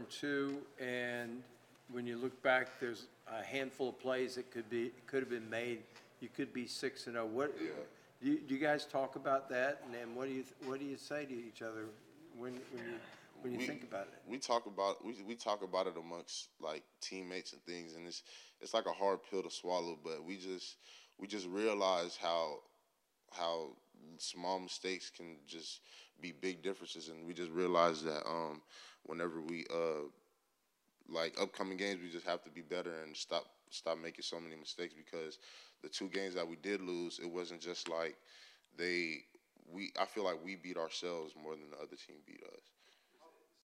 4-2, and when you look back, there's a handful of plays that could have been made. You could be 6-0. What do you guys talk about that? And then what do you say to each other when you think about it? We talk about it amongst like teammates and things, and it's like a hard pill to swallow. But we just realize how small mistakes can just be big differences, and we just realize that whenever we like upcoming games, we just have to be better and stop making so many mistakes, because the two games that we did lose, it wasn't just like I feel like we beat ourselves more than the other team beat us.